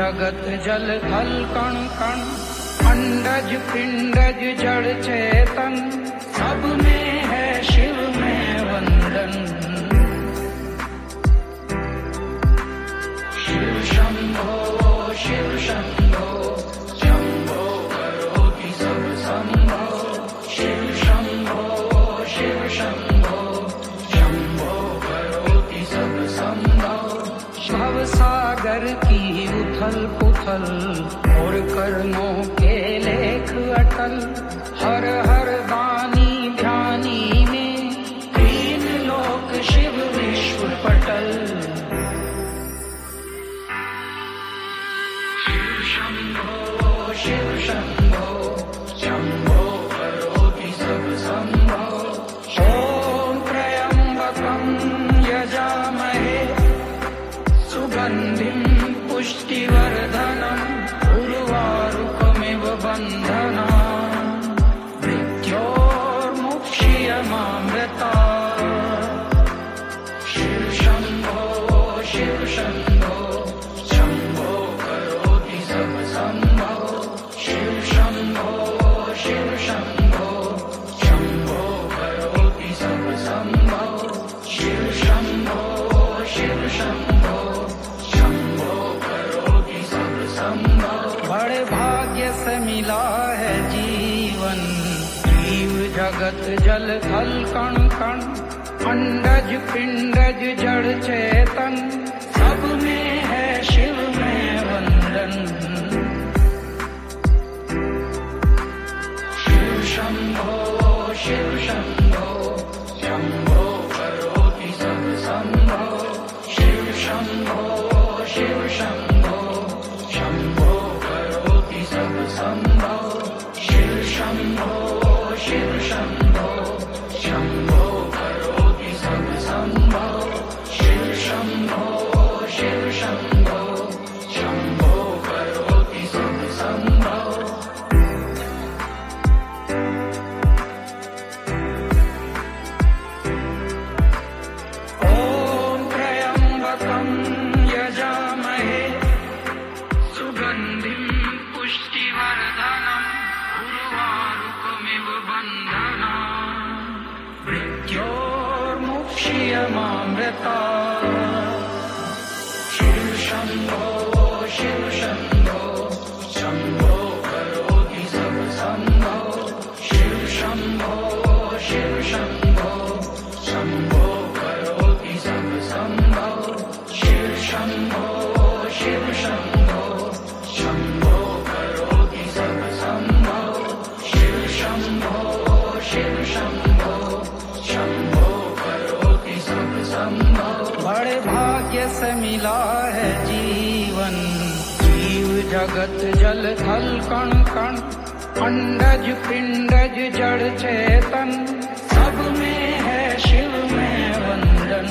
जगत जल थल कण कण, अंडज पिंडज जड़ चेतन, सब में है शिव में वंदन। शिव शंभो शिव शंभो, शंभो करोति सब संभव। शिव शंभो शिव शंभो, शंभो करोति सब संभव। भव सागर की उथल पुथल, और कर्मों के लेख अटल। हर हर दानी ध्यानी में, तीन लोक शिव विश्व पटल। शिव शंभो शिव शंभो, शंभो करोति सब संभव। ओम त्र्यंबकं यजामहे, सुगंधिं पुष्टिवर्धनम्, उर्वारुकमिव बन्धनान्, मृत्योर्मुक्षीयमामृतात्। शिव शंभो शिव शंभो, शंभो करोति सब संभव। शिव शंभो शिव शंभो, शंभो करोति सब संभव। शिव शंभो शिव शंभो, शंभो करोति सब संभव। बड़े भाग्य से मिला है जीवन, जीव जगत जल थल कण कण, अंडज पिंडज जड़ चेतन, सब में है शिव में वंदन। शिव शंभो शिव शंभो, शंभो करोति सब संभव। शिव शंभो शिव शंभो, शंभो करोति सब संभव। शिव शंभो शिव शंभो, शंभो करोति सब संभव। शिव शंभो शिव शंभो, शंभो करोति सब संभव। ओम त्र्यंबकं यजामहे, सुगंधिं पुष्टिवर्धनम्, उर्वारुकमिव बन्धनान्, मृत्योर्मुक्षीयमामृतात्। शिव शंभो शिव शंभो, शंभो करोति सब संभव। शिव शंभो शिव शंभो, शंभो करोति सब संभव। शिव शंभो शिव शंभो, शंभो करोति सब संभव। शिव शंभो शिव शंभो, शंभो करोति सब संभव। बड़े भाग्य से मिला है जीवन, जीव जगत जल थल कण कण, अंडज पिंडज जड़ चेतन, सब में है शिव में वंदन।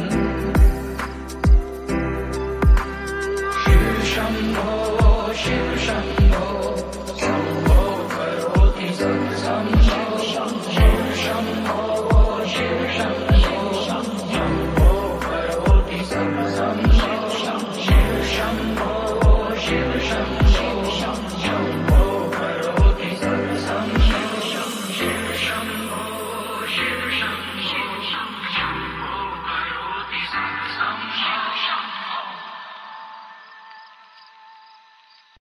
शिव शंभो शिव